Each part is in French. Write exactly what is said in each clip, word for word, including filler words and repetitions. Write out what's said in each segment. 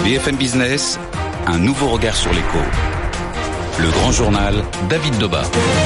B F M Business, un nouveau regard sur l'écho. Le grand journal, David Doba.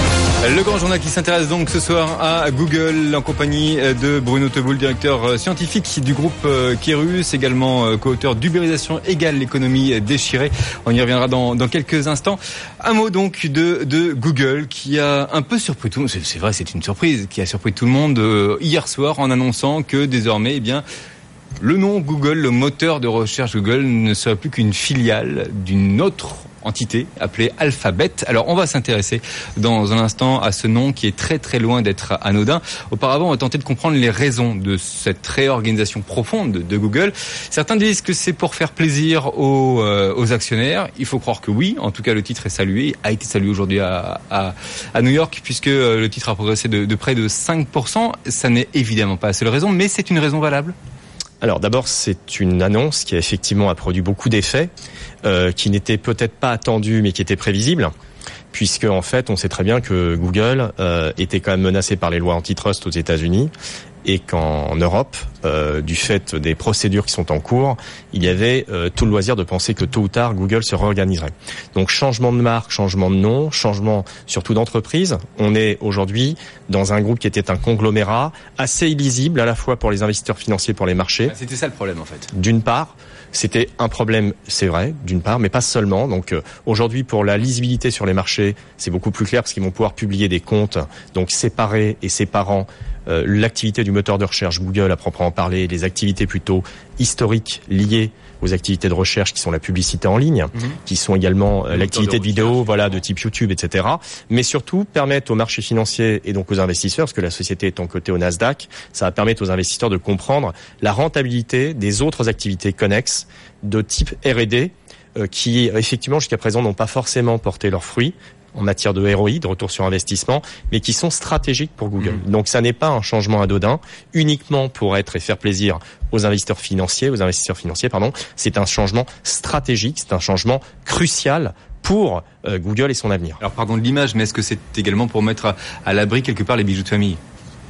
Le grand journal qui s'intéresse donc ce soir à Google en compagnie de Bruno Teboul, directeur scientifique du groupe Kérus, également co-auteur d'Ubérisation égale l'économie déchirée. On y reviendra dans, dans quelques instants. Un mot donc de, de Google qui a un peu surpris tout le monde. C'est, c'est vrai, c'est une surprise qui a surpris tout le monde hier soir en annonçant que désormais, eh bien, le nom Google, le moteur de recherche Google, ne sera plus qu'une filiale d'une autre entité appelée Alphabet. Alors on va s'intéresser dans un instant à ce nom qui est très très loin d'être anodin. Auparavant, on va tenter de comprendre les raisons de cette réorganisation profonde de Google. Certains disent que c'est pour faire plaisir aux, euh, aux actionnaires. Il faut croire que oui. En tout cas, le titre est salué, a été salué aujourd'hui à, à, à New York puisque le titre a progressé de, de près de cinq pour cent. Ça n'est évidemment pas la seule raison, mais c'est une raison valable. Alors d'abord, c'est une annonce qui a effectivement a produit beaucoup d'effets, euh, qui n'était peut-être pas attendue, mais qui était prévisible, puisque en fait, on sait très bien que Google euh, était quand même menacé par les lois antitrust aux États-Unis, et qu'en Europe, euh, du fait des procédures qui sont en cours, il y avait euh, tout le loisir de penser que tôt ou tard, Google se réorganiserait. Donc changement de marque, changement de nom, changement surtout d'entreprise. On est aujourd'hui dans un groupe qui était un conglomérat assez illisible à la fois pour les investisseurs financiers, pour les marchés. C'était ça le problème en fait. D'une part, c'était un problème, c'est vrai, d'une part, mais pas seulement. Donc euh, aujourd'hui, pour la lisibilité sur les marchés, c'est beaucoup plus clair parce qu'ils vont pouvoir publier des comptes, donc séparés et séparant euh, l'activité du moteur de recherche Google à proprement parler, les activités plutôt historiques liées aux activités de recherche qui sont la publicité en ligne, mmh. qui sont également euh, l'activité de, de vidéo, voilà, de type YouTube, et cetera. Mais surtout permettre aux marchés financiers et donc aux investisseurs, parce que la société étant cotée au Nasdaq, ça va permettre aux investisseurs de comprendre la rentabilité des autres activités connexes de type R et D, euh, qui effectivement jusqu'à présent n'ont pas forcément porté leurs fruits en matière de R O I, de retour sur investissement, mais qui sont stratégiques pour Google. Mmh. Donc ça n'est pas un changement anodin, uniquement pour être et faire plaisir aux investisseurs financiers, aux investisseurs financiers, pardon. C'est un changement stratégique, c'est un changement crucial pour euh, Google et son avenir. Alors pardon de l'image, mais est-ce que c'est également pour mettre à, à l'abri quelque part les bijoux de famille ?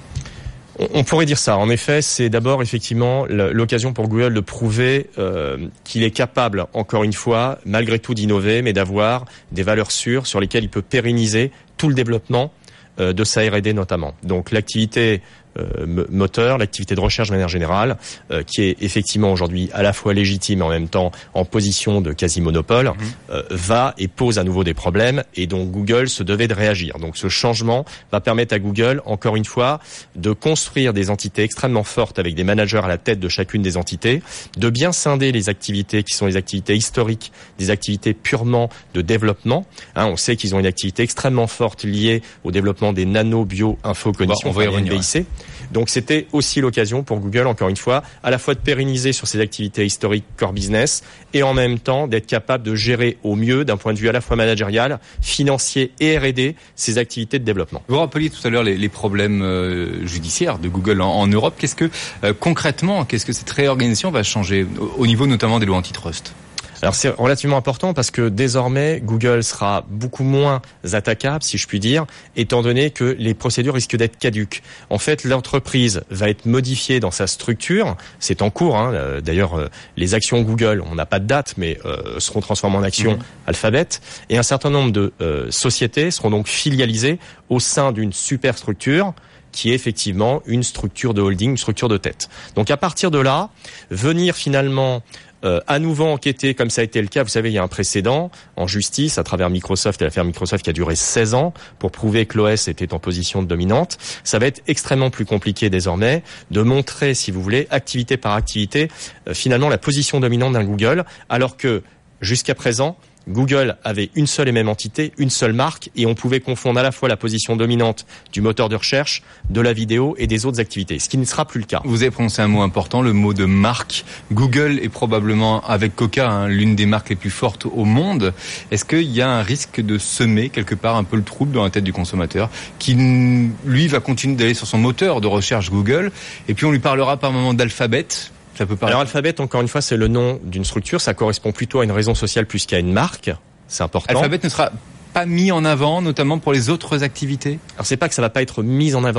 On pourrait dire ça. En effet, c'est d'abord effectivement l'occasion pour Google de prouver euh, qu'il est capable, encore une fois, malgré tout d'innover, mais d'avoir des valeurs sûres sur lesquelles il peut pérenniser tout le développement euh, de sa R et D notamment. Donc l'activité euh, moteur, l'activité de recherche de manière générale, euh, qui est effectivement aujourd'hui à la fois légitime et en même temps en position de quasi-monopole, mmh. euh, va et pose à nouveau des problèmes et donc Google se devait de réagir. Donc ce changement va permettre à Google, encore une fois, de construire des entités extrêmement fortes avec des managers à la tête de chacune des entités, de bien scinder les activités qui sont les activités historiques, des activités purement de développement. Hein, on sait qu'ils ont une activité extrêmement forte liée au développement des nano, bio, info, cognition, bon, on va y revenir, N B I C. Donc c'était aussi l'occasion pour Google, encore une fois, à la fois de pérenniser sur ses activités historiques core business et en même temps d'être capable de gérer au mieux, d'un point de vue à la fois managérial, financier et R et D, ses activités de développement. Vous rappeliez tout à l'heure les, les problèmes euh, judiciaires de Google en, en Europe. Qu'est-ce que euh, concrètement, qu'est-ce que cette réorganisation va changer au, au niveau notamment des lois antitrust ? Alors c'est relativement important parce que désormais Google sera beaucoup moins attaquable, si je puis dire, étant donné que les procédures risquent d'être caduques. En fait, l'entreprise va être modifiée dans sa structure. C'est en cours. Hein. D'ailleurs, les actions Google, on n'a pas de date, mais euh, seront transformées en actions mmh. Alphabet. Et un certain nombre de euh, sociétés seront donc filialisées au sein d'une superstructure qui est effectivement une structure de holding, une structure de tête. Donc à partir de là, venir finalement Euh, à nouveau enquêter, comme ça a été le cas, vous savez, il y a un précédent en justice à travers Microsoft et l'affaire Microsoft qui a duré seize ans pour prouver que l'O S était en position dominante. Ça va être extrêmement plus compliqué désormais de montrer, si vous voulez, activité par activité, euh, finalement la position dominante d'un Google, alors que jusqu'à présent, Google avait une seule et même entité, une seule marque, et on pouvait confondre à la fois la position dominante du moteur de recherche, de la vidéo et des autres activités, ce qui ne sera plus le cas. Vous avez prononcé un mot important, le mot de marque. Google est probablement, avec Coca, hein, l'une des marques les plus fortes au monde. Est-ce qu'il y a un risque de semer quelque part un peu le trouble dans la tête du consommateur, qui, lui, va continuer d'aller sur son moteur de recherche Google, et puis on lui parlera par moment d'Alphabet? Ça peut Alors Alphabet, encore une fois, c'est le nom d'une structure. Ça correspond plutôt à une raison sociale plus qu'à une marque. C'est important. Alphabet ne sera pas mis en avant, notamment pour les autres activités. Alors c'est pas que ça va pas être mis en avant.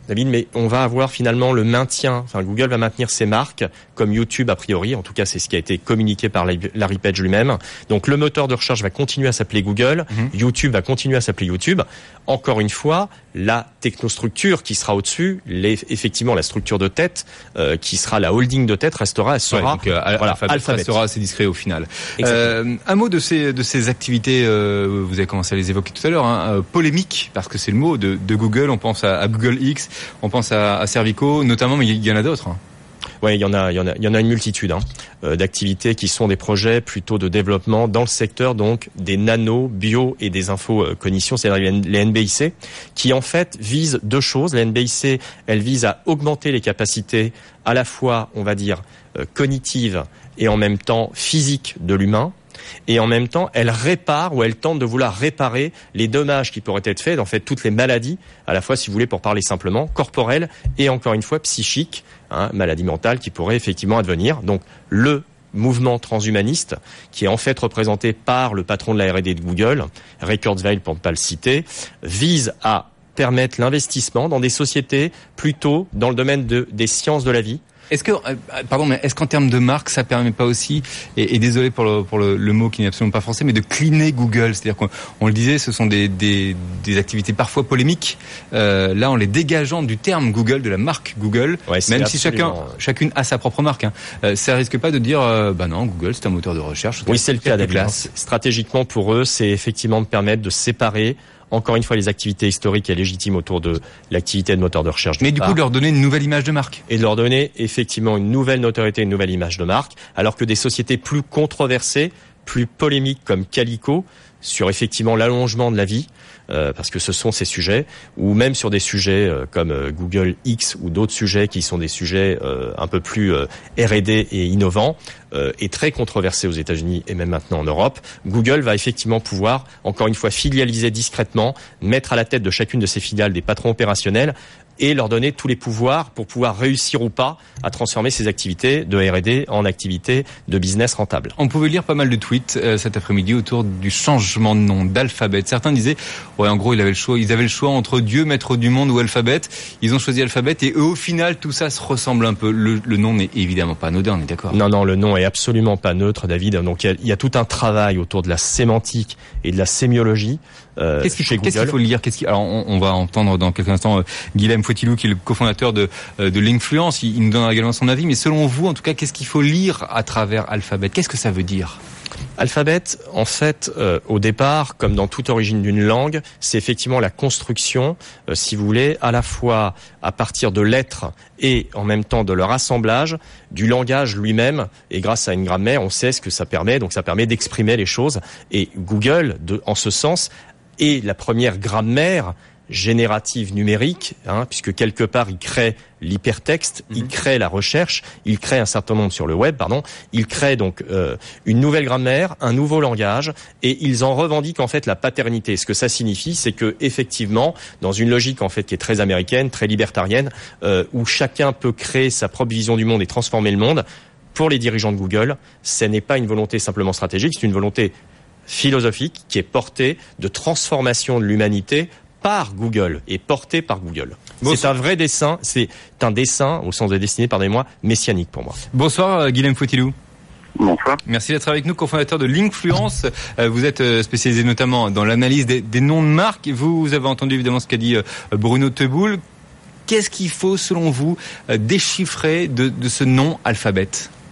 David, mais on va avoir finalement le maintien, enfin Google va maintenir ses marques, comme YouTube a priori, en tout cas c'est ce qui a été communiqué par Larry Page lui-même. Donc le moteur de recherche va continuer à s'appeler Google, mmh. YouTube va continuer à s'appeler YouTube. Encore une fois, la technostructure qui sera au-dessus, les, effectivement la structure de tête, euh, qui sera la holding de tête, restera, elle sera, ouais, donc, euh, voilà, Alphabet, Alphabet restera assez discret au final. Euh, un mot de ces de ces activités, euh, vous avez commencé à les évoquer tout à l'heure, hein, euh, polémiques, parce que c'est le mot de, de Google. On pense à, à Google X, on pense à, à Cervico, notamment, mais il y en a d'autres. Hein. Oui, il y en a, il y en a, il y en a une multitude hein, euh, d'activités qui sont des projets plutôt de développement dans le secteur donc des nano, bio et des infocognitions, c'est-à-dire les N B I C, qui en fait visent deux choses. Les N B I C, elles visent à augmenter les capacités à la fois, on va dire, euh, cognitives et en même temps physiques de l'humain. Et en même temps, elle répare ou elle tente de vouloir réparer les dommages qui pourraient être faits, en fait, toutes les maladies, à la fois, si vous voulez, pour parler simplement, corporelles et encore une fois psychiques, hein, maladies mentales qui pourraient effectivement advenir. Donc, le mouvement transhumaniste, qui est en fait représenté par le patron de la R et D de Google, Ray Kurzweil pour ne pas le citer, vise à permettre l'investissement dans des sociétés plutôt dans le domaine de, des sciences de la vie. Est-ce que, pardon, mais est-ce qu'en termes de marque, ça permet pas aussi, et, et désolé pour le, pour le, le mot qui n'est absolument pas français, mais de cleaner Google, c'est-à-dire qu'on on le disait, ce sont des, des, des activités parfois polémiques. Euh, là, en les dégageant du terme Google, de la marque Google, ouais, même si chacun, chacune a sa propre marque, hein, euh, ça risque pas de dire, euh, bah non, Google, c'est un moteur de recherche. Oui, c'est le cas, David. Stratégiquement, pour eux, c'est effectivement de permettre de séparer. Encore une fois, les activités historiques et légitimes autour de l'activité de moteur de recherche. Mais du coup, de leur donner une nouvelle image de marque. Et de leur donner effectivement une nouvelle notoriété, une nouvelle image de marque, alors que des sociétés plus controversées, plus polémiques comme Calico, sur effectivement l'allongement de la vie, euh, parce que ce sont ces sujets, ou même sur des sujets euh, comme euh, Google X ou d'autres sujets qui sont des sujets euh, un peu plus euh, R et D et innovants, euh, et très controversés aux États-Unis et même maintenant en Europe. Google va effectivement pouvoir, encore une fois, filialiser discrètement, mettre à la tête de chacune de ses filiales des patrons opérationnels, et leur donner tous les pouvoirs pour pouvoir réussir ou pas à transformer ces activités de R et D en activités de business rentables. On pouvait lire pas mal de tweets euh, cet après-midi autour du changement de nom d'Alphabet. Certains disaient, ouais, en gros, ils avaient le choix, ils avaient le choix entre Dieu, maître du monde ou Alphabet. Ils ont choisi Alphabet et eux, au final, tout ça se ressemble un peu. Le, le nom n'est évidemment pas anodin, on est d'accord? Non, non, le nom est absolument pas neutre, David. Donc, il y a, il y a tout un travail autour de la sémantique et de la sémiologie. Euh, qu'est-ce qu'il faut, qu'est-ce qu'il faut lire? Qu'est-ce qu'il... Alors, on, on va entendre dans quelques instants euh, Guilhem Fouetilou, qui est le cofondateur de, euh, de l'Influence. Il, il nous donnera également son avis. Mais selon vous, en tout cas, qu'est-ce qu'il faut lire à travers Alphabet? Qu'est-ce que ça veut dire? Alphabet, en fait, euh, au départ, comme dans toute origine d'une langue, c'est effectivement la construction, euh, si vous voulez, à la fois à partir de lettres et en même temps de leur assemblage, du langage lui-même. Et grâce à une grammaire, on sait ce que ça permet. Donc ça permet d'exprimer les choses. Et Google, de, en ce sens, est la première grammaire générative numérique, hein, puisque quelque part il crée l'hypertexte, mmh. il crée la recherche, il crée un certain nombre sur le web, pardon, il crée donc euh, une nouvelle grammaire, un nouveau langage, et ils en revendiquent en fait la paternité. Ce que ça signifie, c'est que effectivement, dans une logique en fait qui est très américaine, très libertarienne, euh, où chacun peut créer sa propre vision du monde et transformer le monde, pour les dirigeants de Google, ce n'est pas une volonté simplement stratégique, c'est une volonté philosophique qui est portée de transformation de l'humanité par Google et porté par Google. Bonsoir. C'est un vrai dessin, c'est un dessin, au sens de destinée, pardonnez-moi, messianique pour moi. Bonsoir Guilhem Fouetilou. Bonsoir. Merci d'être avec nous, cofondateur de l'Influence. Vous êtes spécialisé notamment dans l'analyse des, des noms de marques. Vous avez entendu évidemment ce qu'a dit Bruno Teboul. Qu'est-ce qu'il faut, selon vous, déchiffrer de, de ce nom Alphabet?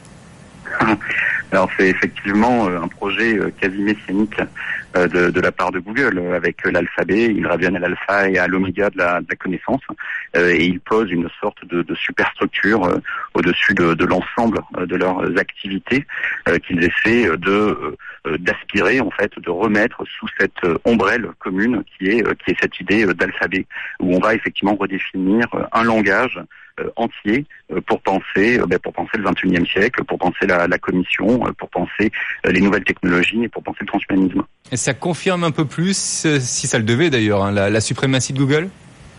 Alors c'est effectivement un projet quasi messianique de, de la part de Google. Avec l'alphabet, ils reviennent à l'alpha et à l'oméga de la, de la connaissance, et ils posent une sorte de, de superstructure au-dessus de, de l'ensemble de leurs activités qu'ils essaient de d'aspirer, en fait, de remettre sous cette ombrelle commune qui est qui est cette idée d'alphabet, où on va effectivement redéfinir un langage entier pour penser pour penser le vingt et unième siècle, pour penser la, la cognition, pour penser les nouvelles technologies et pour penser le transhumanisme. Et ça confirme un peu plus, si ça le devait d'ailleurs, hein, la, la suprématie de Google?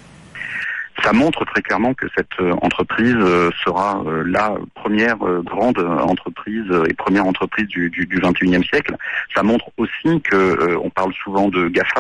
Ça montre très clairement que cette entreprise sera la première grande entreprise et première entreprise du, du, du vingt et unième siècle. Ça montre aussi que, on parle souvent de GAFA,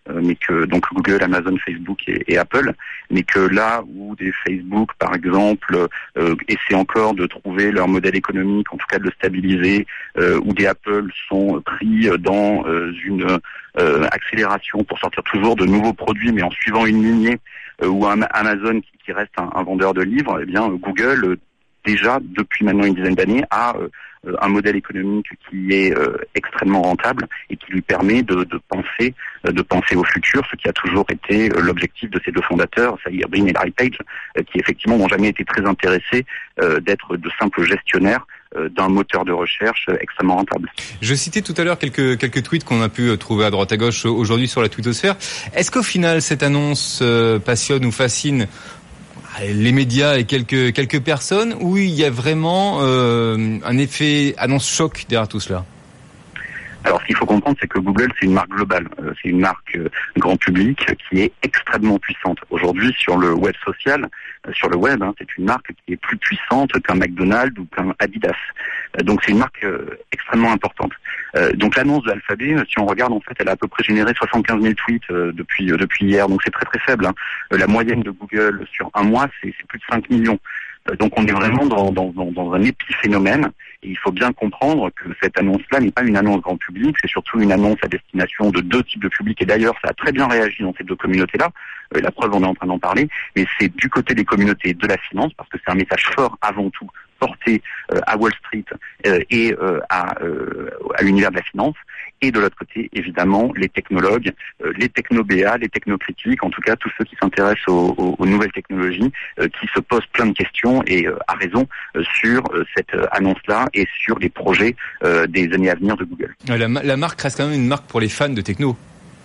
euh, mais que donc Google, Amazon, Facebook et, et Apple, mais que là où des Facebook, par exemple, euh, essaient encore de trouver leur modèle économique, en tout cas de le stabiliser, euh, ou des Apple sont pris dans euh, une euh, accélération pour sortir toujours de nouveaux produits, mais en suivant une lignée, euh, ou un Amazon qui, qui reste un, un vendeur de livres, eh bien Google euh, déjà depuis maintenant une dizaine d'années a euh, un modèle économique qui est euh, extrêmement rentable et qui lui permet de, de penser euh, de penser au futur, ce qui a toujours été euh, l'objectif de ces deux fondateurs, Sergey Brin et Larry Page, euh, qui effectivement n'ont jamais été très intéressés euh, d'être de simples gestionnaires euh, d'un moteur de recherche euh, extrêmement rentable. Je citais tout à l'heure quelques quelques tweets qu'on a pu trouver à droite à gauche aujourd'hui sur la twittosphère. Est-ce qu'au final cette annonce euh, passionne ou fascine les médias et quelques quelques personnes, où il y a vraiment euh, un effet annonce choc derrière tout cela? Alors, ce qu'il faut comprendre, c'est que Google, c'est une marque globale. Euh, c'est une marque euh, grand public qui est extrêmement puissante. Aujourd'hui, sur le web social, euh, sur le web, hein, c'est une marque qui est plus puissante qu'un McDonald's ou qu'un Adidas. Euh, donc, c'est une marque euh, extrêmement importante. Euh, donc, l'annonce de Alphabet, euh, si on regarde, en fait, elle a à peu près généré soixante-quinze mille tweets euh, depuis euh, depuis hier. Donc, c'est très très faible. Hein. Euh, la moyenne de Google sur un mois, c'est, c'est plus de cinq millions. Euh, donc, on est vraiment dans, dans, dans, dans un épiphénomène. Et il faut bien comprendre que cette annonce-là n'est pas une annonce grand public, c'est surtout une annonce à destination de deux types de publics. Et d'ailleurs, ça a très bien réagi dans ces deux communautés-là. Euh, la preuve, on est en train d'en parler. Mais c'est du côté des communautés de la finance, parce que c'est un message fort avant tout, porté euh, à Wall Street euh, et euh, à, euh, à l'univers de la finance. Et de l'autre côté, évidemment, les technologues, euh, les techno-B A, les technocritiques, en tout cas tous ceux qui s'intéressent aux, aux, aux nouvelles technologies, euh, qui se posent plein de questions, et euh, à raison, euh, sur euh, cette euh, annonce-là et sur les projets euh, des années à venir de Google. La, la marque reste quand même une marque pour les fans de techno.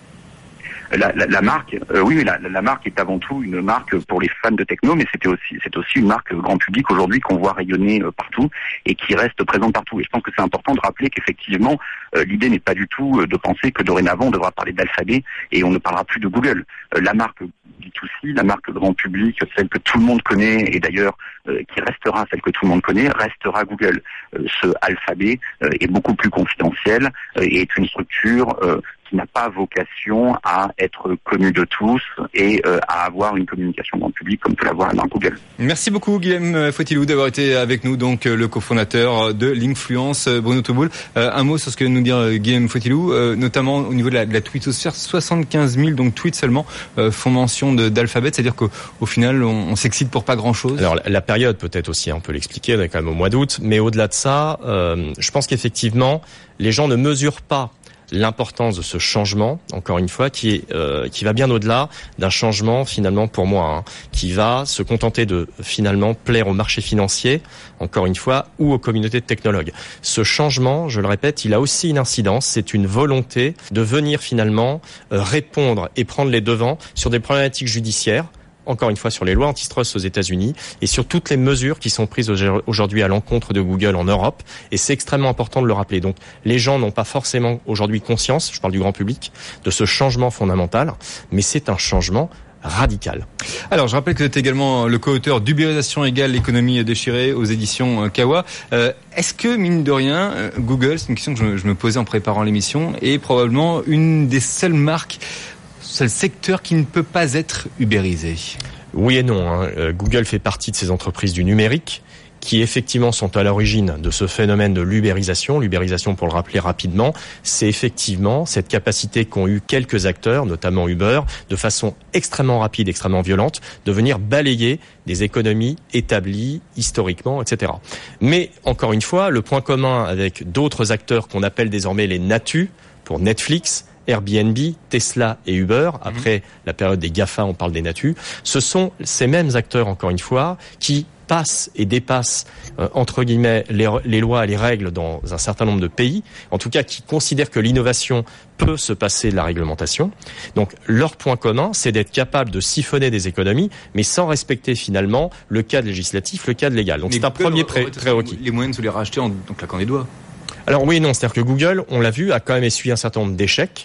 La, la, la marque, euh, oui, la, la marque est avant tout une marque pour les fans de techno, mais c'était aussi, c'est aussi une marque grand public aujourd'hui qu'on voit rayonner euh, partout et qui reste présente partout. Et je pense que c'est important de rappeler qu'effectivement, euh, l'idée n'est pas du tout de penser que dorénavant on devra parler d'Alphabet et on ne parlera plus de Google. Euh, la marque B deux C, la marque grand public, celle que tout le monde connaît et d'ailleurs euh, qui restera celle que tout le monde connaît, restera Google. Euh, ce Alphabet euh, est beaucoup plus confidentiel euh, et est une structure euh, qui n'a pas vocation à être connu de tous et euh, à avoir une communication grand public comme peut l'avoir dans Google. Merci beaucoup Guillaume Fautilou d'avoir été avec nous, donc le cofondateur de Linkfluence, Bruno Tauboul. Euh, un mot sur ce que vient de nous dire euh, Guillaume Fautilou, euh, notamment au niveau de la, de la twittosphère, soixante-quinze mille donc tweets seulement euh, font mention de, d'Alphabet, c'est-à-dire qu'au au final on, on s'excite pour pas grand-chose. Alors la, la période peut-être aussi, on peut l'expliquer, on est quand même au mois d'août, mais au-delà de ça, euh, je pense qu'effectivement les gens ne mesurent pas l'importance de ce changement, encore une fois, qui est euh, qui va bien au-delà d'un changement finalement pour moi, hein, qui va se contenter de finalement plaire au marché financier, encore une fois, ou aux communautés de technologues. Ce changement, je le répète, il a aussi une incidence, c'est une volonté de venir finalement euh, répondre et prendre les devants sur des problématiques judiciaires, encore une fois sur les lois antitrust aux États-Unis et sur toutes les mesures qui sont prises aujourd'hui à l'encontre de Google en Europe. Et c'est extrêmement important de le rappeler. Donc les gens n'ont pas forcément aujourd'hui conscience, je parle du grand public, de ce changement fondamental, mais c'est un changement radical. Alors, je rappelle que vous êtes également le co-auteur d'Ubérisation égale l'économie déchirée aux éditions Kawa. Euh, est-ce que, mine de rien, Google, c'est une question que je, je me posais en préparant l'émission, est probablement une des seules marques, seul secteur qui ne peut pas être ubérisé? Oui et non. Hein. Euh, Google fait partie de ces entreprises du numérique qui effectivement sont à l'origine de ce phénomène de l'ubérisation. L'ubérisation, pour le rappeler rapidement, c'est effectivement cette capacité qu'ont eu quelques acteurs, notamment Uber, de façon extrêmement rapide, extrêmement violente, de venir balayer des économies établies historiquement, et cetera. Mais encore une fois, le point commun avec d'autres acteurs qu'on appelle désormais les Natu, pour Netflix, Airbnb, Tesla et Uber, après mmh. la période des GAFA, on parle des Natu, ce sont ces mêmes acteurs, encore une fois, qui passent et dépassent, euh, entre guillemets, les, les lois et les règles dans un certain nombre de pays, en tout cas qui considèrent que l'innovation peut se passer de la réglementation. Donc leur point commun, c'est d'être capable de siphonner des économies, mais sans respecter finalement le cadre législatif, le cadre légal. Donc mais c'est un premier pré- prérequis. Les moyens de se les racheter en claquant des doigts. Alors oui et non, c'est-à-dire que Google, on l'a vu, a quand même essuyé un certain nombre d'échecs,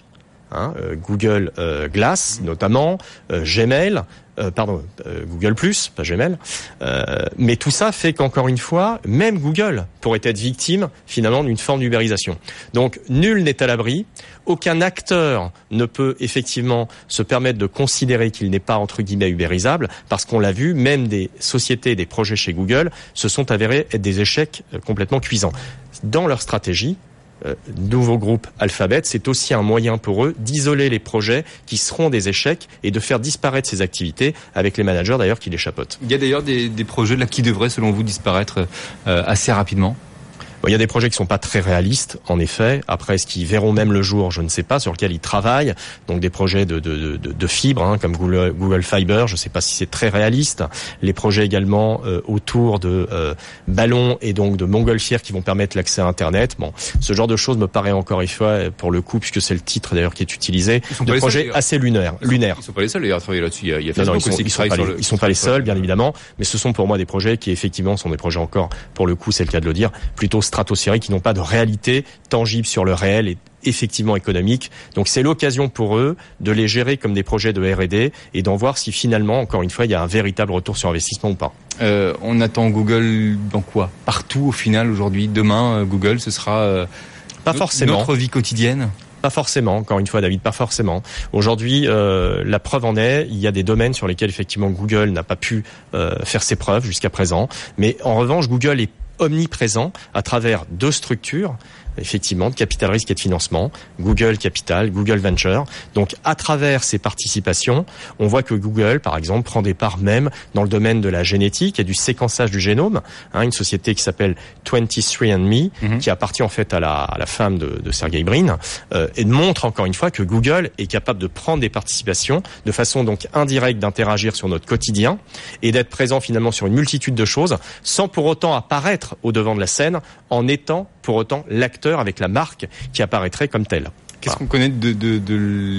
hein, euh, Google euh, Glass notamment, euh, Gmail, euh, pardon, euh, Google Plus, pas Gmail. Euh, mais tout ça fait qu'encore une fois, même Google pourrait être victime finalement d'une forme d'ubérisation. Donc nul n'est à l'abri. Aucun acteur ne peut effectivement se permettre de considérer qu'il n'est pas entre guillemets ubérisable, parce qu'on l'a vu, même des sociétés, des projets chez Google se sont avérés être des échecs complètement cuisants. Dans leur stratégie, Euh, nouveau groupe Alphabet, c'est aussi un moyen pour eux d'isoler les projets qui seront des échecs et de faire disparaître ces activités avec les managers d'ailleurs qui les chapeautent. Il y a d'ailleurs des, des projets là qui devraient selon vous disparaître euh, assez rapidement. Il y a des projets qui sont pas très réalistes, en effet. Après, est-ce qu'ils verront même le jour, je ne sais pas, sur lesquels ils travaillent. Donc des projets de, de, de, de fibre, hein, comme Google, Google Fiber, je ne sais pas si c'est très réaliste. Les projets également euh, autour de euh, ballons et donc de montgolfières qui vont permettre l'accès à Internet. Bon, ce genre de choses me paraît encore une fois, pour le coup, puisque c'est le titre d'ailleurs qui est utilisé, de projets seuls, assez lunaires. Ils lunaires. Ils sont pas les seuls d'ailleurs à travailler là-dessus. Il y a, il y a Facebook non, non, ils sont, aussi ils qui sont travaille pas sur les, le. Ils sont pas les seuls, bien évidemment, mais ce sont pour moi des projets qui effectivement sont des projets encore, pour le coup, c'est le cas de le dire, plutôt stratosphériques, qui n'ont pas de réalité tangible sur le réel et effectivement économique. Donc c'est l'occasion pour eux de les gérer comme des projets de R et D et d'en voir si finalement, encore une fois, il y a un véritable retour sur investissement ou pas. Euh, on attend Google dans quoi ? Partout au final aujourd'hui. Demain, euh, Google, ce sera euh, pas forcément notre vie quotidienne. Pas forcément, encore une fois David, pas forcément. Aujourd'hui, euh, la preuve en est, il y a des domaines sur lesquels effectivement Google n'a pas pu euh, faire ses preuves jusqu'à présent. Mais en revanche, Google est omniprésent à travers deux structures, effectivement, de capital risque et de financement, Google Capital, Google Venture. Donc, à travers ces participations, on voit que Google, par exemple, prend des parts même dans le domaine de la génétique et du séquençage du génome, hein, une société qui s'appelle vingt-trois and me, mm-hmm. qui appartient en fait à la, à la femme de, de Sergey Brin, euh, et montre encore une fois que Google est capable de prendre des participations de façon donc indirecte d'interagir sur notre quotidien et d'être présent finalement sur une multitude de choses sans pour autant apparaître au devant de la scène en étant pour autant l'acteur avec la marque qui apparaîtrait comme telle. Qu'est-ce voilà. qu'on connaît de, de, de,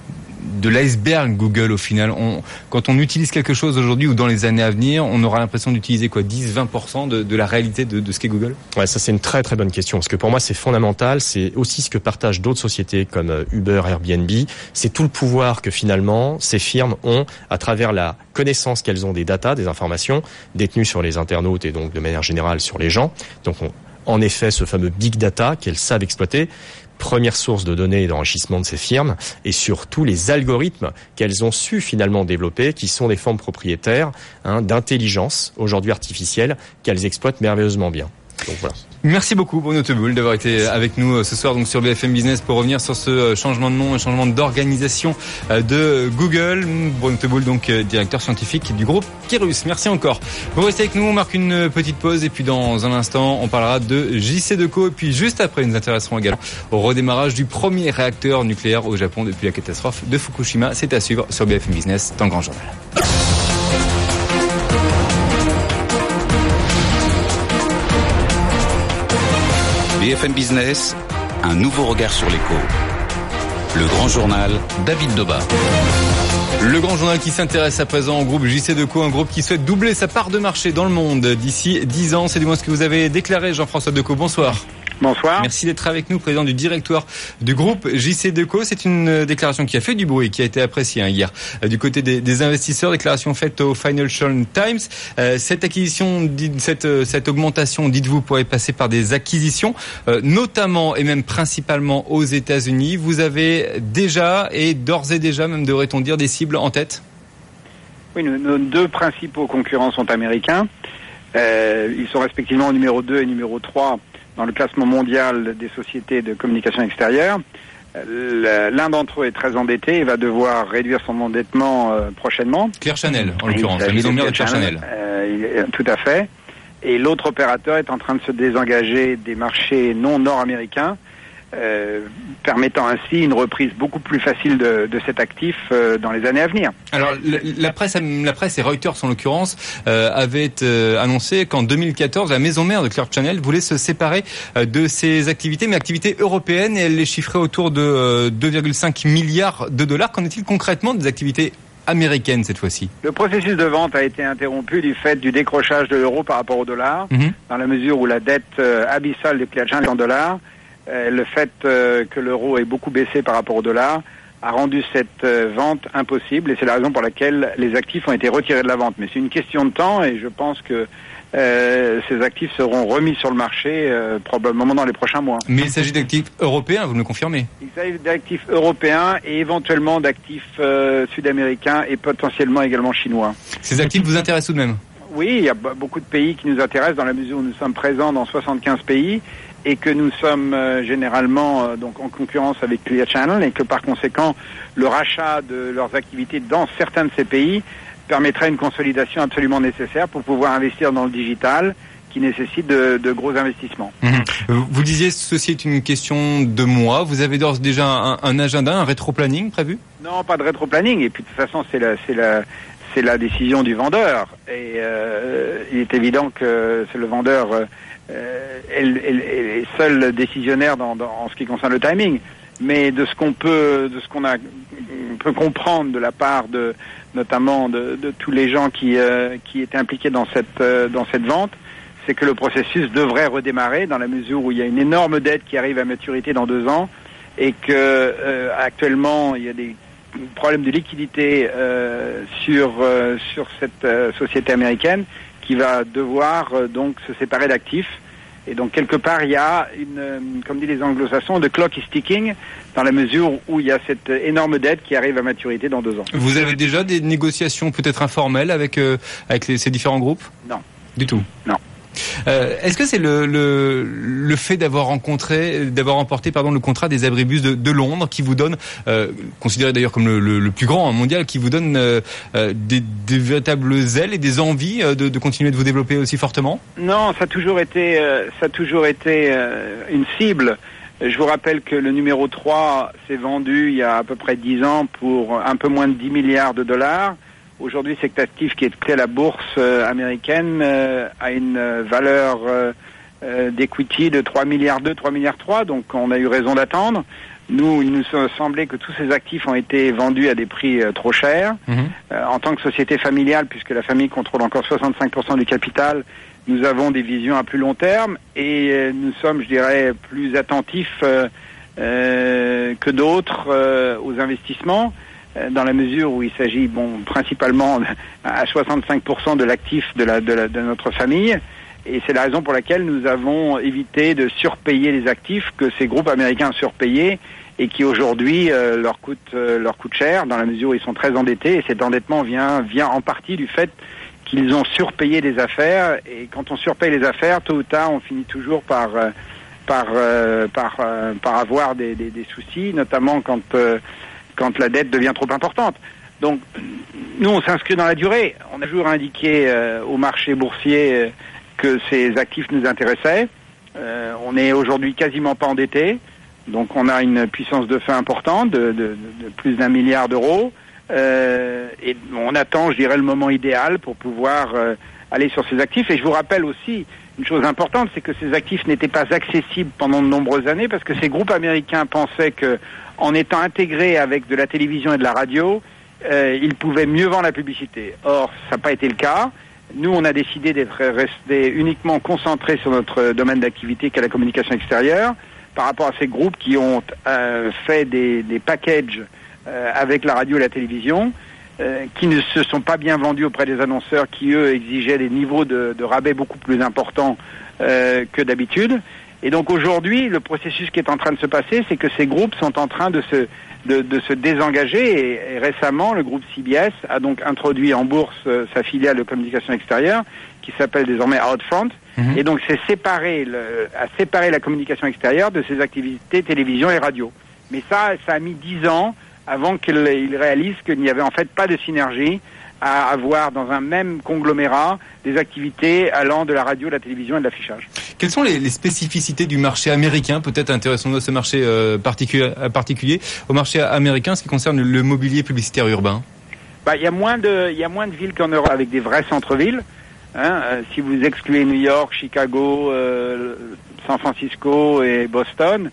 de l'iceberg Google au final ? on, Quand on utilise quelque chose aujourd'hui ou dans les années à venir, on aura l'impression d'utiliser quoi, dix à vingt pour cent de, de la réalité de, de ce qu'est Google ? Ouais, ça c'est une très très bonne question parce que pour moi c'est fondamental. C'est aussi ce que partagent d'autres sociétés comme Uber, Airbnb. C'est tout le pouvoir que finalement ces firmes ont à travers la connaissance qu'elles ont des data, des informations détenues sur les internautes et donc de manière générale sur les gens. Donc on En effet, ce fameux big data qu'elles savent exploiter, première source de données et d'enrichissement de ces firmes, et surtout les algorithmes qu'elles ont su finalement développer, qui sont des formes propriétaires hein, d'intelligence, aujourd'hui artificielle, qu'elles exploitent merveilleusement bien. Donc voilà. Merci beaucoup Bruno Teboul d'avoir été avec nous ce soir donc sur B F M Business pour revenir sur ce changement de nom, un changement d'organisation de Google. Bruno Teboul donc directeur scientifique du groupe Kyrus. Merci encore. Vous restez avec nous, on marque une petite pause et puis dans un instant on parlera de J C Deco et puis juste après nous intéresserons également au redémarrage du premier réacteur nucléaire au Japon depuis la catastrophe de Fukushima. C'est à suivre sur B F M Business dans le Grand Journal. B F M Business, un nouveau regard sur l'écho. Le Grand Journal, David Doba. Le Grand Journal qui s'intéresse à présent au groupe J C Deco, un groupe qui souhaite doubler sa part de marché dans le monde d'ici dix ans. C'est du moins ce que vous avez déclaré, Jean-François Decaux. Bonsoir. Bonsoir. Merci d'être avec nous, président du directoire du groupe J C Deco. C'est une déclaration qui a fait du bruit, qui a été appréciée hein, hier du côté des, des investisseurs. Déclaration faite au Financial Times. Euh, cette acquisition, cette, cette augmentation, dites-vous, pourrait passer par des acquisitions, euh, notamment et même principalement aux États-Unis. Vous avez déjà et d'ores et déjà, même devrait-on dire, des cibles en tête ? Oui, nos, nos deux principaux concurrents sont américains. Euh, ils sont respectivement numéro deux et numéro trois dans le classement mondial des sociétés de communication extérieure. L'un d'entre eux est très endetté et va devoir réduire son endettement euh, prochainement. Clear Channel, en l'occurrence, la maison mère de Clear Channel. Euh, tout à fait. Et l'autre opérateur est en train de se désengager des marchés non nord-américains, euh, permettant ainsi une reprise beaucoup plus facile de, de cet actif euh, dans les années à venir. Alors la, la presse, la presse et Reuters en l'occurrence euh, avaient euh, annoncé qu'en deux mille quatorze la maison mère de Clear Channel voulait se séparer euh, de ses activités, mais activités européennes, et elle les chiffrait autour de euh, deux virgule cinq milliards de dollars. Qu'en est-il concrètement des activités américaine cette fois-ci? Le processus de vente a été interrompu du fait du décrochage de l'euro par rapport au dollar, mmh. dans la mesure où la dette euh, abyssale de Clear Channel en dollars euh, le fait euh, que l'euro ait beaucoup baissé par rapport au dollar a rendu cette euh, vente impossible, et c'est la raison pour laquelle les actifs ont été retirés de la vente. Mais c'est une question de temps, et je pense que euh, ces actifs seront remis sur le marché euh, probablement dans les prochains mois. Mais il s'agit d'actifs européens, vous me le confirmez? Il s'agit d'actifs européens et éventuellement d'actifs euh, sud-américains et potentiellement également chinois. Ces actifs vous intéressent tout de même? Oui, il y a beaucoup de pays qui nous intéressent dans la mesure où nous sommes présents dans soixante-quinze pays et que nous sommes euh, généralement euh, donc en concurrence avec Clear Channel, et que par conséquent le rachat de leurs activités dans certains de ces pays permettrait une consolidation absolument nécessaire pour pouvoir investir dans le digital, qui nécessite de, de gros investissements. Mmh. Vous disiez ceci est une question de mois. Vous avez d'ores déjà un, un agenda, un rétro-planning prévu? Non, pas de rétro-planning. Et puis de toute façon, c'est la, c'est la, c'est la décision du vendeur. Et euh, il est évident que c'est le vendeur euh, est, est, est seul décisionnaire dans, dans, en ce qui concerne le timing. Mais de ce qu'on peut, de ce qu'on a, on peut comprendre de la part de, notamment de, de tous les gens qui, euh, qui étaient impliqués dans cette, euh, dans cette vente, c'est que le processus devrait redémarrer dans la mesure où il y a une énorme dette qui arrive à maturité dans deux ans et que euh, actuellement il y a des problèmes de liquidité euh, sur euh, sur cette euh, société américaine qui va devoir euh, donc se séparer d'actifs. Et donc quelque part il y a une, euh, comme disent les anglo-saxons, the clock is ticking, dans la mesure où il y a cette énorme dette qui arrive à maturité dans deux ans. Vous avez déjà des négociations peut-être informelles avec euh, avec les, ces différents groupes? Non. Du tout? Non. Euh, est-ce que c'est le, le, le fait d'avoir rencontré, d'avoir remporté pardon, le contrat des abribus de, de Londres qui vous donne, euh, considéré d'ailleurs comme le, le, le plus grand mondial, qui vous donne euh, des, des véritables ailes et des envies de, de continuer de vous développer aussi fortement? Non, ça a toujours été, euh, ça a toujours été euh, une cible. Je vous rappelle que le numéro trois s'est vendu il y a à peu près dix ans pour un peu moins de dix milliards de dollars. Aujourd'hui, cet actif qui est coté à la bourse euh, américaine euh, a une euh, valeur euh, euh, d'equity de trois milliards deux, trois milliards trois, donc on a eu raison d'attendre. Nous, il nous semblait que tous ces actifs ont été vendus à des prix euh, trop chers. Mmh. Euh, en tant que société familiale, puisque la famille contrôle encore soixante-cinq pour cent du capital, nous avons des visions à plus long terme et euh, nous sommes, je dirais, plus attentifs euh, euh, que d'autres euh, aux investissements, dans la mesure où il s'agit, bon, principalement à soixante-cinq pour cent de l'actif de la, de la, de notre famille. Et c'est la raison pour laquelle nous avons évité de surpayer les actifs que ces groupes américains ont surpayés et qui aujourd'hui euh, leur coûtent, euh, leur coûtent cher dans la mesure où ils sont très endettés. Et cet endettement vient, vient en partie du fait qu'ils ont surpayé des affaires. Et quand on surpaye les affaires, tôt ou tard, on finit toujours par, euh, par, euh, par, euh, par avoir des, des, des soucis, notamment quand euh, quand la dette devient trop importante. Donc, nous, on s'inscrit dans la durée. On a toujours indiqué euh, au marché boursier euh, que ces actifs nous intéressaient. Euh, on est aujourd'hui quasiment pas endetté. Donc, on a une puissance de feu importante de, de, de plus d'un milliard d'euros. Euh, et on attend, je dirais, le moment idéal pour pouvoir euh, aller sur ces actifs. Et je vous rappelle aussi une chose importante, c'est que ces actifs n'étaient pas accessibles pendant de nombreuses années parce que ces groupes américains pensaient que en étant intégrés avec de la télévision et de la radio, euh, ils pouvaient mieux vendre la publicité. Or, ça n'a pas été le cas. Nous, on a décidé d'être restés uniquement concentrés sur notre domaine d'activité qu'est la communication extérieure, par rapport à ces groupes qui ont euh, fait des, des packages euh, avec la radio et la télévision, euh, qui ne se sont pas bien vendus auprès des annonceurs qui, eux, exigeaient des niveaux de, de rabais beaucoup plus importants euh, que d'habitude. Et donc aujourd'hui, le processus qui est en train de se passer, c'est que ces groupes sont en train de se de, de se désengager. Et, et récemment, le groupe C B S a donc introduit en bourse euh, sa filiale de communication extérieure, qui s'appelle désormais Outfront. Mmh. Et donc c'est séparer le, à séparer la communication extérieure de ses activités télévision et radio. Mais ça, ça a mis dix ans avant qu'il il réalise qu'il n'y avait en fait pas de synergie à avoir dans un même conglomérat des activités allant de la radio, de la télévision et de l'affichage. Quelles sont les, les spécificités du marché américain? Peut-être intéressons-nous à ce marché euh, particulier, particulier, au marché américain, ce qui concerne le mobilier publicitaire urbain. Bah, il y a moins de, il y a moins de villes qu'en Europe avec des vrais centres-villes. Hein, euh, si vous excluez New York, Chicago, euh, San Francisco et Boston,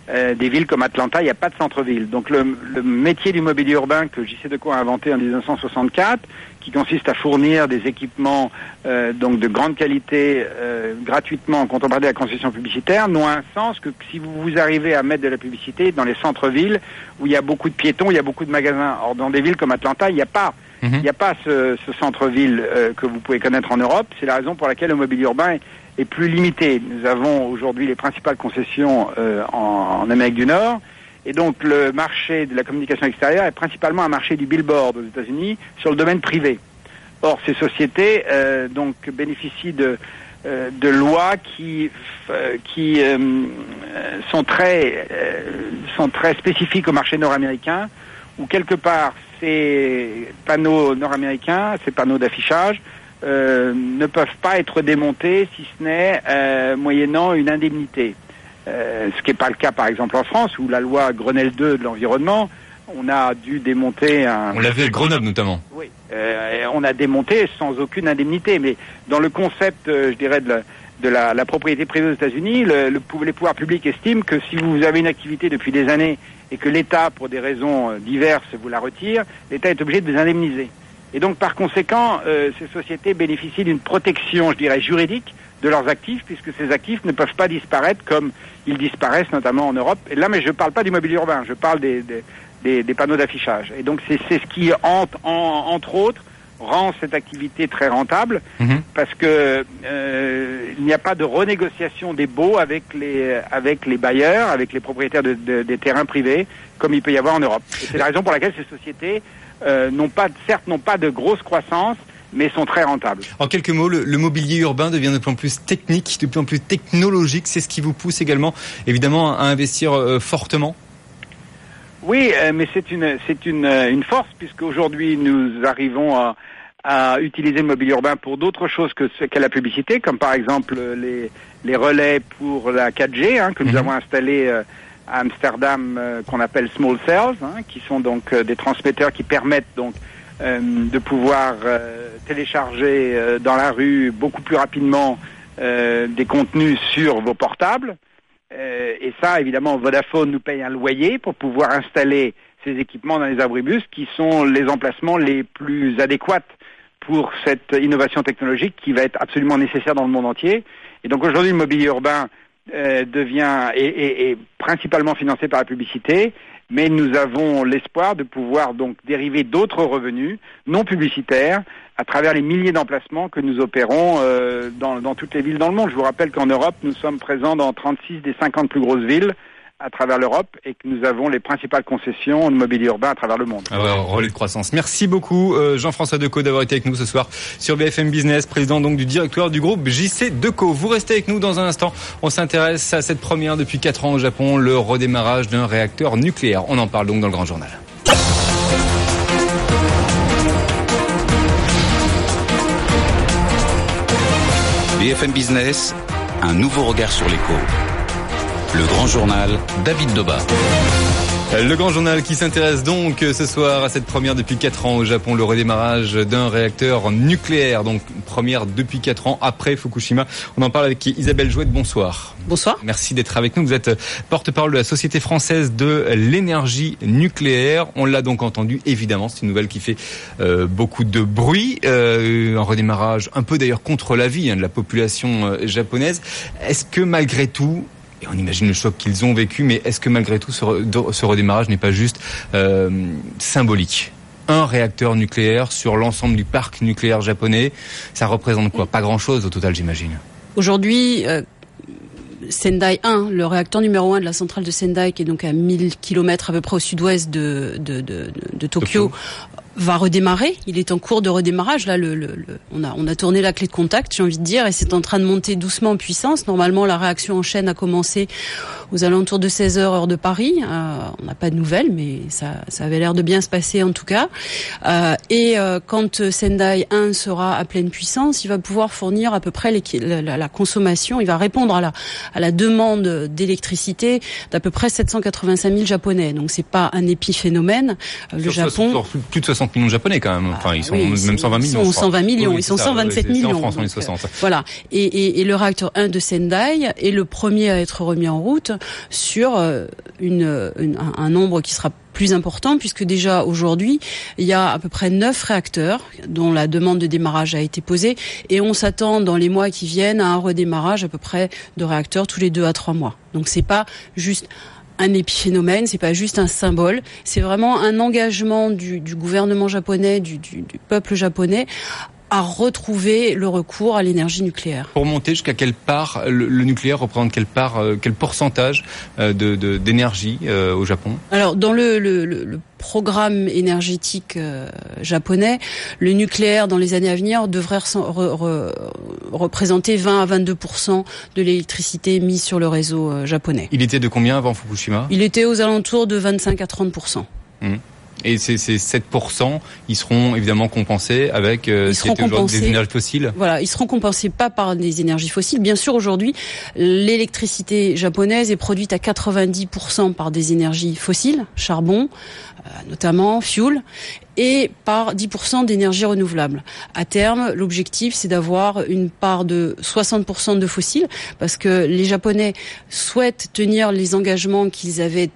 euh, des villes comme Atlanta, il n'y a pas de centre-ville. Donc le, le métier du mobilier urbain que J C Decaux a inventé en dix-neuf cent soixante-quatre, qui consiste à fournir des équipements euh, donc de grande qualité euh, gratuitement en contrepartie de la concession publicitaire, n'ont un sens que si vous, vous arrivez à mettre de la publicité dans les centres-villes où il y a beaucoup de piétons, il y a beaucoup de magasins. Or, dans des villes comme Atlanta, il n'y a pas mmh. il n'y a pas ce, ce centre-ville euh, que vous pouvez connaître en Europe. C'est la raison pour laquelle le mobilier urbain est, est plus limité. Nous avons aujourd'hui les principales concessions euh, en, en Amérique du Nord. Et donc le marché de la communication extérieure est principalement un marché du billboard aux États-Unis sur le domaine privé. Or, ces sociétés euh, donc bénéficient de, euh, de lois qui, euh, qui euh, sont très euh, sont très spécifiques au marché nord-américain, où quelque part ces panneaux nord-américains, ces panneaux d'affichage, euh, ne peuvent pas être démontés si ce n'est euh, moyennant une indemnité. Euh, ce qui n'est pas le cas, par exemple, en France, où la loi Grenelle deux de l'environnement, on a dû démonter un... On l'a fait à Grenoble, notamment. Oui, euh, on a démonté sans aucune indemnité, mais dans le concept, euh, je dirais, de la, de la, la propriété privée aux États-Unis, le, le, les pouvoirs publics estiment que si vous avez une activité depuis des années et que l'État, pour des raisons diverses, vous la retire, l'État est obligé de les indemniser. Et donc, par conséquent, euh, ces sociétés bénéficient d'une protection, je dirais, juridique de leurs actifs, puisque ces actifs ne peuvent pas disparaître comme ils disparaissent notamment en Europe. Et là, mais je ne parle pas du mobilier urbain, je parle des, des, des, des panneaux d'affichage. Et donc, c'est, c'est ce qui, en, en, entre autres, rend cette activité très rentable, mmh. parce que euh, il n'y a pas de renégociation des baux avec les, avec les bailleurs, avec les propriétaires de, de, des terrains privés, comme il peut y avoir en Europe. Et c'est la raison pour laquelle ces sociétés euh, n'ont pas, certes, n'ont pas de grosse croissance, mais sont très rentables. En quelques mots, le, le mobilier urbain devient de plus en plus technique, de plus en plus technologique. C'est ce qui vous pousse également, évidemment, à investir euh, fortement? Oui, euh, mais c'est une c'est une une force, puisque aujourd'hui nous arrivons à, à utiliser le mobilier urbain pour d'autres choses que ce qu'est la publicité, comme par exemple les les relais pour la quatre G hein, que nous mmh. avons installés euh, à Amsterdam, euh, qu'on appelle small cells, hein, qui sont donc euh, des transmetteurs qui permettent donc Euh, de pouvoir euh, télécharger euh, dans la rue beaucoup plus rapidement euh, des contenus sur vos portables. Euh, et ça, évidemment, Vodafone nous paye un loyer pour pouvoir installer ces équipements dans les abribus, qui sont les emplacements les plus adéquats pour cette innovation technologique qui va être absolument nécessaire dans le monde entier. Et donc aujourd'hui, le mobilier urbain euh, devient est, est, est principalement financé par la publicité, mais nous avons l'espoir de pouvoir donc dériver d'autres revenus non publicitaires à travers les milliers d'emplacements que nous opérons euh, dans, dans toutes les villes dans le monde. Je vous rappelle qu'en Europe, nous sommes présents dans trente-six des cinquante plus grosses villes à travers l'Europe et que nous avons les principales concessions de mobilier urbain à travers le monde. Alors, relais de croissance. Merci beaucoup euh, Jean-François Decaux d'avoir été avec nous ce soir sur B F M Business, président donc du directoire du groupe J C Decaux. Vous restez avec nous dans un instant. On s'intéresse à cette première depuis quatre ans au Japon, le redémarrage d'un réacteur nucléaire. On en parle donc dans le Grand Journal. B F M Business, un nouveau regard sur l'éco. Le Grand Journal, David Doba. Le Grand Journal qui s'intéresse donc ce soir à cette première depuis quatre ans au Japon, le redémarrage d'un réacteur nucléaire. Donc première depuis quatre ans après Fukushima. On en parle avec Isabelle Jouette. Bonsoir. Bonsoir. Merci d'être avec nous. Vous êtes porte-parole de la Société française de l'énergie nucléaire. On l'a donc entendu, évidemment. C'est une nouvelle qui fait euh, beaucoup de bruit. Euh, un redémarrage un peu d'ailleurs contre l'avis hein, de la population euh, japonaise. Est-ce que malgré tout, et on imagine le choc qu'ils ont vécu, mais est-ce que malgré tout ce, ce redémarrage n'est pas juste euh, symbolique ? Un réacteur nucléaire sur l'ensemble du parc nucléaire japonais, ça représente quoi ? Pas grand-chose au total, j'imagine. Aujourd'hui, euh, Sendai un, le réacteur numéro un de la centrale de Sendai, qui est donc à mille kilomètres à peu près au sud-ouest de, de, de, de, de Tokyo, Tokyo, va redémarrer. Il est en cours de redémarrage. Là, le, le, le, on a, on a tourné la clé de contact, j'ai envie de dire, et c'est en train de monter doucement en puissance. Normalement, la réaction en chaîne a commencé aux alentours de seize heures, heure de Paris. Euh, on n'a pas de nouvelles, mais ça, ça avait l'air de bien se passer en tout cas. Euh, et euh, quand Sendai un sera à pleine puissance, il va pouvoir fournir à peu près les, la, la, la consommation. Il va répondre à la, à la demande d'électricité d'à peu près sept cent quatre-vingt-cinq mille Japonais. Donc c'est pas un épiphénomène. Le sur Japon, sur plus de soixante millions de Japonais quand même. Enfin, ils sont oui, même cent vingt millions. Ils sont cent vingt millions. Oui, ils sont ça, cent vingt-sept oui, millions. En France, on est donc, soixante. Voilà. Et, et, et le réacteur un de Sendai est le premier à être remis en route sur une, une un, un nombre qui sera plus important, puisque déjà aujourd'hui, il y a à peu près neuf réacteurs dont la demande de démarrage a été posée, et on s'attend dans les mois qui viennent à un redémarrage à peu près de réacteurs tous les deux à trois mois. Donc c'est pas juste un épiphénomène, c'est pas juste un symbole, c'est vraiment un engagement du, du gouvernement japonais, du, du, du peuple japonais, à retrouver le recours à l'énergie nucléaire. Pour monter jusqu'à quelle part le, le nucléaire représente quelle part, euh, quel pourcentage euh, de, de, d'énergie euh, au Japon? Alors dans le, le, le programme énergétique euh, japonais, le nucléaire dans les années à venir devrait re, re, représenter vingt à vingt-deux pour cent de l'électricité mise sur le réseau euh, japonais. Il était de combien avant Fukushima? Il était aux alentours de vingt-cinq à trente pour cent. Mmh. Et ces, ces sept pour cent, ils seront évidemment compensés avec euh, seront compensés, des énergies fossiles. Voilà, ils seront compensés pas par des énergies fossiles. Bien sûr, aujourd'hui, l'électricité japonaise est produite à quatre-vingt-dix pour cent par des énergies fossiles, charbon, euh, notamment fuel, et par dix pour cent d'énergie renouvelable. À terme, l'objectif, c'est d'avoir une part de soixante pour cent de fossiles, parce que les Japonais souhaitent tenir les engagements qu'ils avaient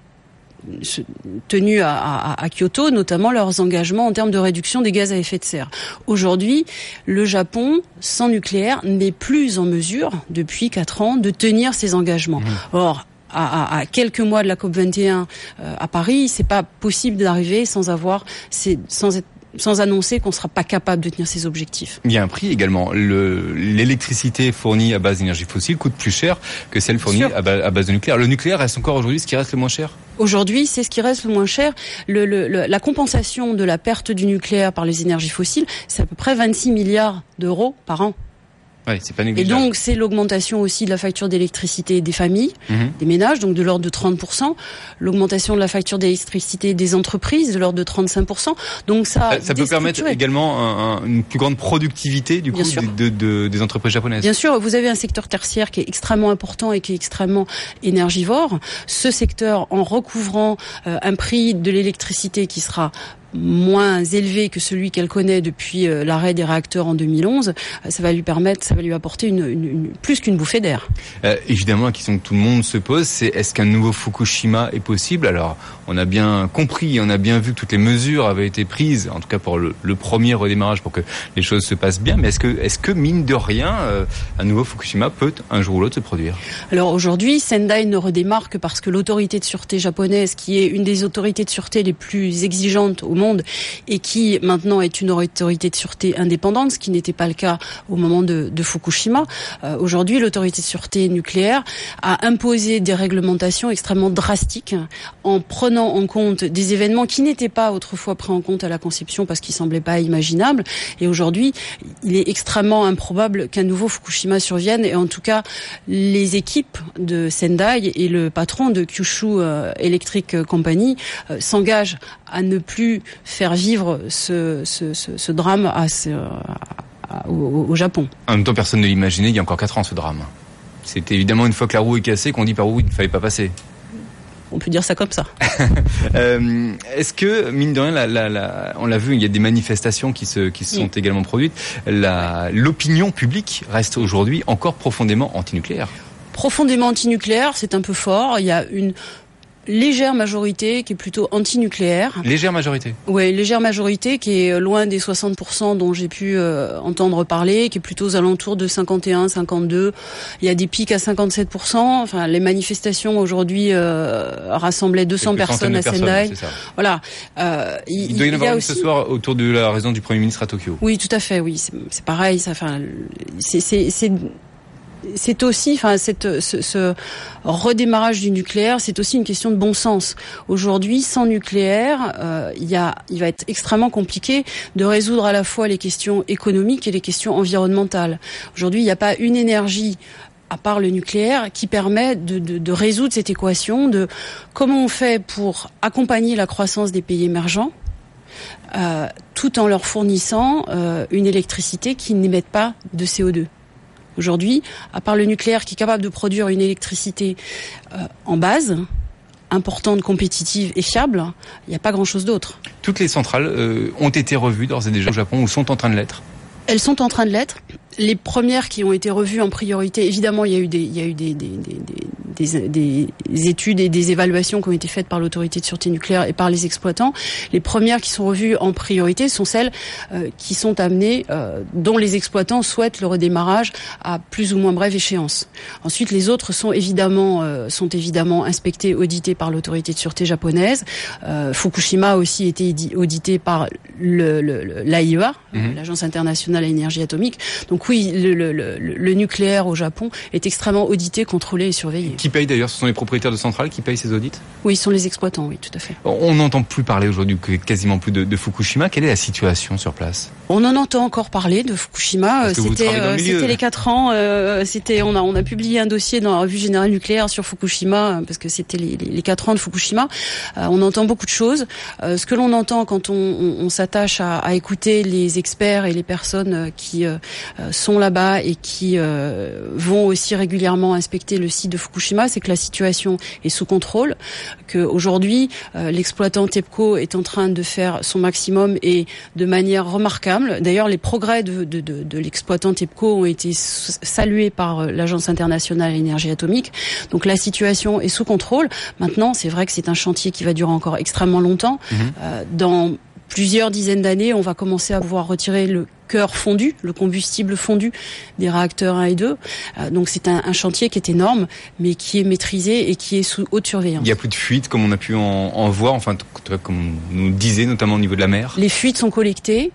tenus à, à, à Kyoto, notamment leurs engagements en termes de réduction des gaz à effet de serre. Aujourd'hui, le Japon, sans nucléaire, n'est plus en mesure, depuis quatre ans, de tenir ses engagements. Mmh. Or, à, à, à quelques mois de la COP vingt et un euh, à Paris, c'est pas possible d'arriver sans avoir, c'est, sans être sans annoncer qu'on ne sera pas capable de tenir ses objectifs. Il y a un prix également. Le, l'électricité fournie à base d'énergie fossile coûte plus cher que celle fournie à, ba, à base de nucléaire. Le nucléaire reste encore aujourd'hui ce qui reste le moins cher? Aujourd'hui, c'est ce qui reste le moins cher. Le, le, le, la compensation de la perte du nucléaire par les énergies fossiles, c'est à peu près vingt-six milliards d'euros par an. Ouais, c'est pas négligeable. Et donc, c'est l'augmentation aussi de la facture d'électricité des familles, mmh. des ménages, donc de l'ordre de trente pour cent. L'augmentation de la facture d'électricité des entreprises, de l'ordre de trente-cinq pour cent. Donc ça, ça, ça peut permettre également un, un, une plus grande productivité du coup de, de, de, des entreprises japonaises. Bien sûr, vous avez un secteur tertiaire qui est extrêmement important et qui est extrêmement énergivore. Ce secteur, en recouvrant euh, un prix de l'électricité qui sera moins élevé que celui qu'elle connaît depuis euh, l'arrêt des réacteurs en deux mille onze, euh, ça va lui permettre, ça va lui apporter une, une, une plus qu'une bouffée d'air. Euh, évidemment, la question que tout le monde se pose, c'est est-ce qu'un nouveau Fukushima est possible? Alors, on a bien compris, on a bien vu que toutes les mesures avaient été prises, en tout cas pour le, le premier redémarrage, pour que les choses se passent bien. Mais est-ce que, est-ce que mine de rien, euh, un nouveau Fukushima peut un jour ou l'autre se produire? Alors aujourd'hui, Sendai ne redémarre que parce que l'autorité de sûreté japonaise, qui est une des autorités de sûreté les plus exigeantes au monde, et qui maintenant est une autorité de sûreté indépendante, ce qui n'était pas le cas au moment de, de Fukushima. Euh, aujourd'hui, l'autorité de sûreté nucléaire a imposé des réglementations extrêmement drastiques en prenant en compte des événements qui n'étaient pas autrefois pris en compte à la conception parce qu'ils semblaient pas imaginables. Et aujourd'hui, il est extrêmement improbable qu'un nouveau Fukushima survienne. Et en tout cas, les équipes de Sendai et le patron de Kyushu euh, Electric Company euh, s'engagent à ne plus faire vivre ce, ce, ce, ce drame à ce, à, au, au Japon. En même temps, personne ne l'imaginait il y a encore quatre ans, ce drame. C'était évidemment une fois que la roue est cassée qu'on dit par où il ne fallait pas passer. On peut dire ça comme ça. euh, est-ce que, mine de rien, la, la, la, on l'a vu, il y a des manifestations qui se, qui se sont oui. également produites. La, l'opinion publique reste aujourd'hui encore profondément antinucléaire. Profondément antinucléaire, c'est un peu fort. Il y a une légère majorité qui est plutôt anti-nucléaire. Légère majorité. Oui, légère majorité qui est loin des soixante pour cent dont j'ai pu euh, entendre parler, qui est plutôt aux alentours de cinquante et un, cinquante-deux. Il y a des pics à cinquante-sept pour cent. Enfin, les manifestations aujourd'hui euh, rassemblaient deux cents personnes à Sendai. Voilà. Euh, il, il doit y en avoir une aussi... ce soir autour de la résidence du Premier ministre à Tokyo. Oui, tout à fait. Oui, c'est, c'est pareil. Ça, enfin, c'est, c'est, c'est c'est aussi, enfin, cette, ce, ce redémarrage du nucléaire, c'est aussi une question de bon sens. Aujourd'hui, sans nucléaire, euh, il y a, il va être extrêmement compliqué de résoudre à la fois les questions économiques et les questions environnementales. Aujourd'hui, il n'y a pas une énergie à part le nucléaire, qui permet de, de, de résoudre cette équation de comment on fait pour accompagner la croissance des pays émergents, euh, tout en leur fournissant euh, une électricité qui n'émette pas de C O deux. Aujourd'hui, à part le nucléaire qui est capable de produire une électricité euh, en base, importante, compétitive et fiable, il n'y a pas grand-chose d'autre. Toutes les centrales euh, ont été revues d'ores et déjà au Japon ou sont en train de l'être? Elles sont en train de l'être. Les premières qui ont été revues en priorité, évidemment, il y a eu des, il y a eu des, des, des, des, des études et des évaluations qui ont été faites par l'autorité de sûreté nucléaire et par les exploitants. Les premières qui sont revues en priorité sont celles euh, qui sont amenées, euh, dont les exploitants souhaitent le redémarrage à plus ou moins brève échéance. Ensuite, les autres sont évidemment, euh, sont évidemment inspectées, auditées par l'autorité de sûreté japonaise. Euh, Fukushima a aussi été audité par le, le, le, l'A I E A, mmh. l'Agence internationale à l'énergie atomique. Donc oui, le, le, le, le nucléaire au Japon est extrêmement audité, contrôlé et surveillé. Qui paye d'ailleurs? Ce sont les propriétaires de centrales qui payent ces audits? Oui, ce sont les exploitants, oui, tout à fait. On n'entend plus parler aujourd'hui, quasiment plus de, de Fukushima. Quelle est la situation sur place? On en entend encore parler de Fukushima. C'était, euh, c'était les quatre ans. Euh, c'était, on a, on a publié un dossier dans la revue générale nucléaire sur Fukushima parce que c'était les, les, les quatre ans de Fukushima. Euh, on entend beaucoup de choses. Euh, ce que l'on entend quand on, on, on s'attache à, à écouter les experts et les personnes qui euh, sont là-bas et qui euh, vont aussi régulièrement inspecter le site de Fukushima, c'est que la situation est sous contrôle, que aujourd'hui euh, l'exploitant TEPCO est en train de faire son maximum et de manière remarquable. D'ailleurs, les progrès de, de, de, de l'exploitant TEPCO ont été salués par l'Agence internationale à l'énergie atomique. Donc la situation est sous contrôle. Maintenant, c'est vrai que c'est un chantier qui va durer encore extrêmement longtemps. Mmh. Euh, dans plusieurs dizaines d'années, on va commencer à pouvoir retirer le cœur fondu, le combustible fondu des réacteurs un et deux. Euh, donc c'est un, un chantier qui est énorme, mais qui est maîtrisé et qui est sous haute surveillance. Il n'y a plus de fuites comme on a pu en, en voir, enfin comme on nous disait, notamment au niveau de la mer. Les fuites sont collectées,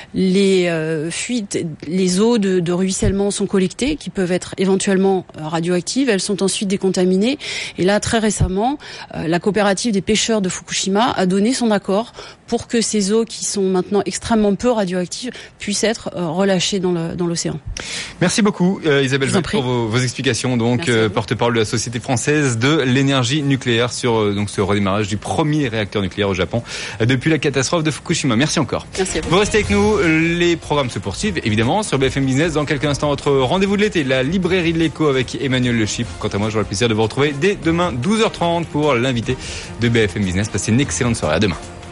les euh, fuites, les eaux de, de ruissellement sont collectées, qui peuvent être éventuellement radioactives. Elles sont ensuite décontaminées. Et là, très récemment, euh, la coopérative des pêcheurs de Fukushima a donné son accord pour que ces eaux, qui sont maintenant extrêmement peu radioactives, puissent être relâchées dans, le, dans l'océan. Merci beaucoup euh, Isabelle Jacques pour vos, vos explications. Donc euh, porte-parole de la Société française de l'énergie nucléaire sur euh, donc ce redémarrage du premier réacteur nucléaire au Japon euh, depuis la catastrophe de Fukushima. Merci encore. Merci à vous. Vous restez avec nous. Les programmes se poursuivent évidemment sur B F M Business. Dans quelques instants, votre rendez-vous de l'été, la librairie de l'écho avec Emmanuel Le Chypre. Quant à moi, j'aurai le plaisir de vous retrouver dès demain douze heures trente pour l'invité de B F M Business. Passez une excellente soirée. À demain.